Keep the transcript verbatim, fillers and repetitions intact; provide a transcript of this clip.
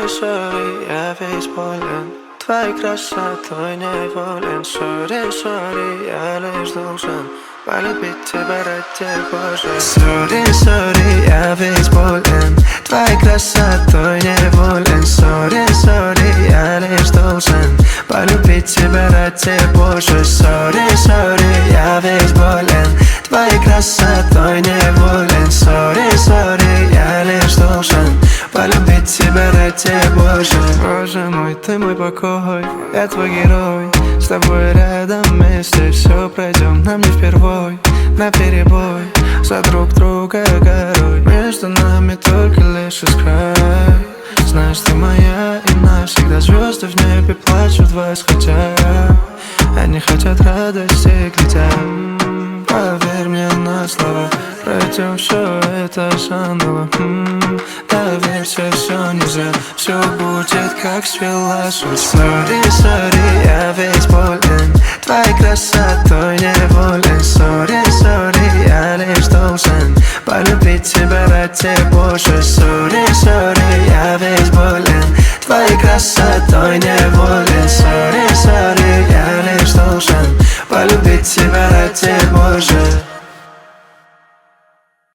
Сори, сори, я весь болен твоей красотой неволен. Сори, сори, я лишь должен полюбить тебя ради Божьей. Сори, сори, я весь болен твоей красотой неволен. Сори, сори, я лишь должен полюбить тебя ради Божьей. Сори, сори, я весь болен твоей красотой неволен. Сори, сори, я лишь должен полюбить тебя ради Божьей. Боже мой, ты мой покой, я твой герой. С тобой рядом вместе все пройдем нам не впервой. Наперебой, за друг друга горой. Между нами только лишь искра. Знаешь, ты моя и навсегда. Звезды в небе плачут восходя. Они хотят радости, глядя. Поверь мне на слово, пройдем все это заново. М-м, доверься, все не зря, все будет как свела суть. Сори, сори, я весь болен твоей красотой неволен. Сори, сори, я лишь должен полюбить тебя ради Божьей. Сори, сори, я весь болен твоей красотой неволен. Сори, сори, я лишь должен полюбить тебя ради Божьей.